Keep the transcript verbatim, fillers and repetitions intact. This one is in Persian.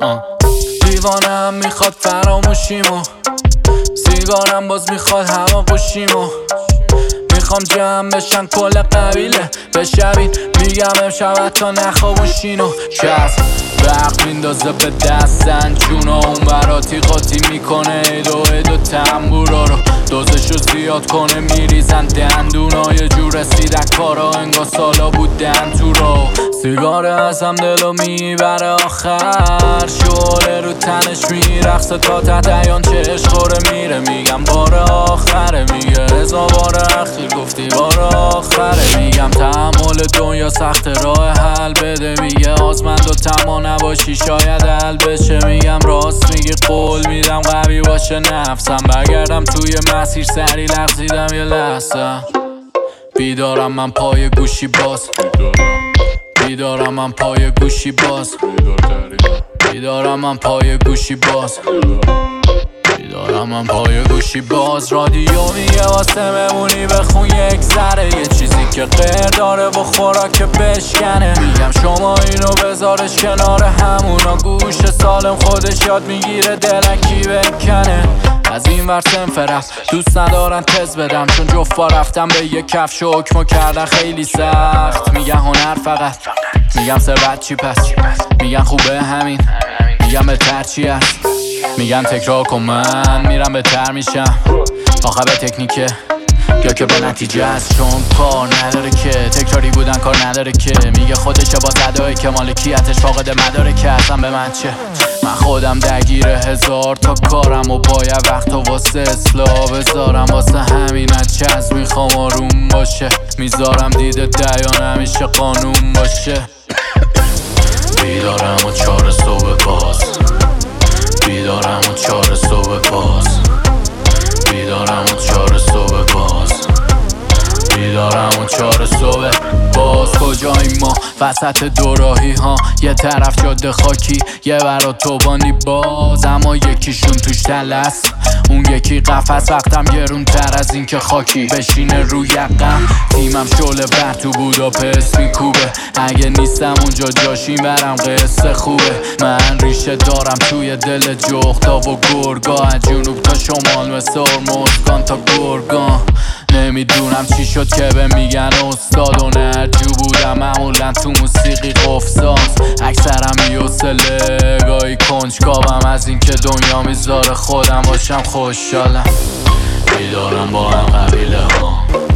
دیوانم میخواد فراموشیمو، سیگارم باز میخواد هوا گوشیمو. میخوام جمع بشن کل قبیله بشبین، میگم امشب تا نخوابوشینو. کس وقت میندازه به دستن جونا، اون براتی قاطی میکنه ایدو ایدو تنبورا رو. دوزشو زیاد کنه میریزن دندونا، یه جور رسیدن کارا انگار سالا بودن تو رو. سیگاره ازم دلو میبره آخر، شعله رو تنش میرقصه تا ته دیان چش خوره میره. میگم بار آخره، میگه رضا بار اخیر گفتی بار آخره. میگم تحمل دنیا سخت راه حل بده، میگه آزمند و تما نباشی شاید حل بشه. میگم راست میگه قول میدم قوی باشه نفسم، برگردم توی مسیر سری لغزیدم یه لحظه. بیدارم من پای گوشی باز، بیدارم من پای گوشی باز، بیدارم من پای گوشی باز، بیدارم من پای گوشی باز. رادیو میگه واسه ممونی بخون یک ذره، یه چیزی که غیر داره و خوراک بشکنه. میگم شما اینو بذارش کنار همونا، گوش سالم خودش یاد میگیره دلکی بکنه. از این ور سنف رفت دوست ندارن تز بدم، چون جفا رفتم به یک کفش و حکمو کردن خیلی سخت. میگن هنر فقط، میگم ثروت چی پس، میگن خوبه همین، میگم بهتر چی هست. میگن تکرار کن من میرم بهتر میشم، آخه به تکنیکه یا که به نتیجه است. چون کار نداره که تکراری بودن کار نداره که، میگه خودشه با صدایی که مالکیتش فاقد مداره که اصلا به من چه. من خودم درگیر هزار تا کارم و باید وقت و واسه اصلاح بذارم، واسه همین از چز میخوام آروم باشه. میذارم دیده دیان همیشه قانون باشه. بیدارم و چار صبح باز، بیدارم و چار صبح باز، بیدارم و چار صبح باز، بیدارم و چار صبح باز. کجاییم ما وسط دوراهی ها، یه طرف جاده خاکی یه برا توبانی باز. اما یکیشون توش تلس، اون یکی قفس. وقتم گرون تر از این که خاکی بشینه روی یقم. تیمم شعله بر تو بوداپست میکوبه، اگه نیستم اونجا جاشیم برم قصه خوبه. من ریشه دارم توی دل جغدا و گرگا، از جنوب تا شمال مثل ارمزگان تا گرگان. نمیدونم چی شد که به میگن استاد و نرجو بودم معمولا تو موسیقی قفزاز. اکثرم بی‌حوصله گاهی کنجکاوم از این که دنیا میذاره خودم باشم خوشحالم. بیدارم با هم قبیله ها،